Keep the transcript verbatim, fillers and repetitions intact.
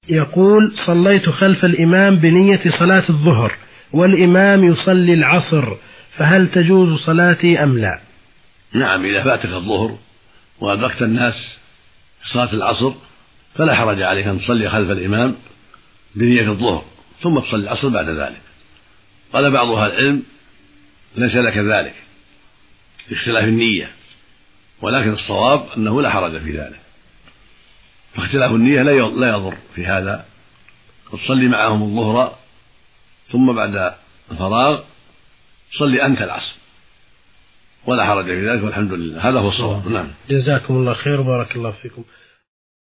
يقول: صليت خلف الإمام بنية صلاة الظهر والإمام يصلي العصر، فهل تجوز صلاتي أم لا؟ نعم، إذا فاتك الظهر وأدركت الناس في صلاة العصر فلا حرج عليك أن تصلي خلف الإمام بنية الظهر ثم تصلي العصر بعد ذلك. قال بعض أهل العلم: ليس لك ذلك باختلاف النية، ولكن الصواب أنه لا حرج في ذلك، فاختلاف النية لا يضر في هذا، وتصلي معهم الظهر ثم بعد الفراغ صلي أنت العصر ولا حرج في ذلك، والحمد لله، هذا هو الصواب. نعم. جزاكم الله خير وبارك الله فيكم.